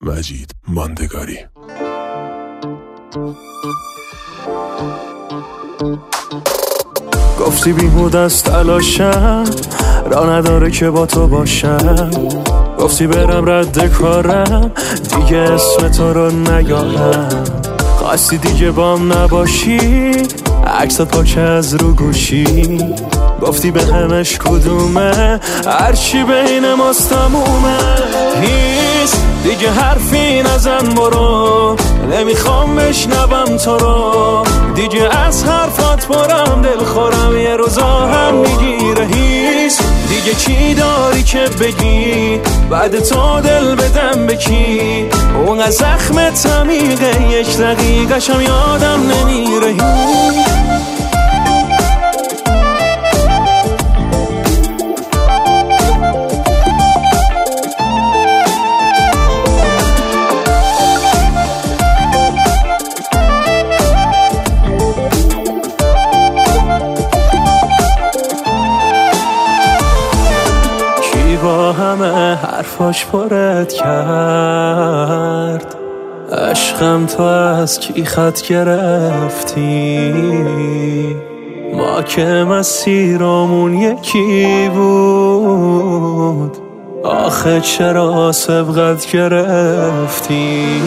مجید ماندگاری. گفتی بیهود از تلاشم، راه نداره که با تو باشم. گفتی برم رد کارم، دیگه اسم تو رو نیارم. خواستی دیگه بام نباشی، عکس پاک از رو گوشی. گفتی به همش کدومه، هرچی بین ماست تمومه. هیچ دیگه حرفی نزن برو، نمیخوام بشنوم تو رو. دیگه از حرفات برم دل خورم، یه روزا هم میگیره. هیچ دیگه چی داری که بگی، بعد تو دل بدم بکی. اون از زخمت عمیقه، یک دقیقشم یادم نمیره. با همه حرفاش پرت کرد، عشقم تو از کی خط گرفتی؟ ما که مسیرمون یکی بود، آخه چرا سبقت گرفتی؟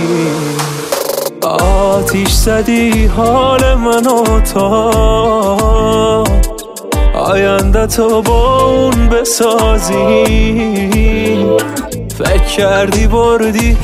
آتیش زدی حال منو تا آینده تو با اون بسازی. فکر کردی بردی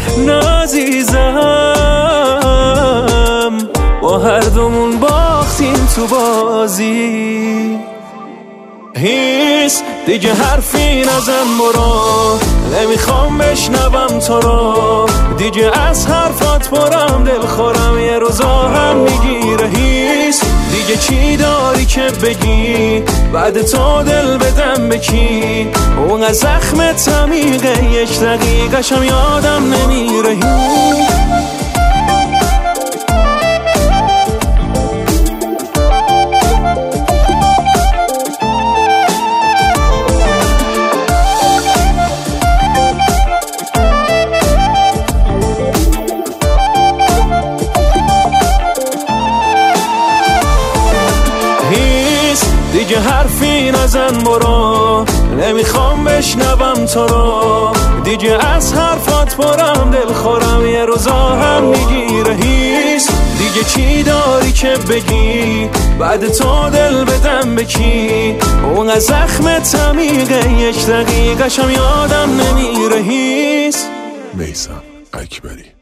نازیزم، با هر دومون باختیم تو بازی. هیچ دیگه حرفی نزن برو، نمیخوام بشنوم تو رو. دیگه از حرفات برم دل خورم، یه روزا هم میگیره. هیچ دیگه چی داری که بگی، بعد تو دل بدم بکی. اون از زخمت عمیقه، یک دقیقشم یادم نمیره. دیگه حرفی نزن برو، نمیخوام بشنوم تو رو. دیگه از حرفات برم دل خورم، یه روزا هم میگیره. هیچ دیگه چی داری که بگی، بعد تو دل بدم بکی. اون از زخمت عمیقه، یک دقیقشم یادم نمیره. هیچ میثم اکبری.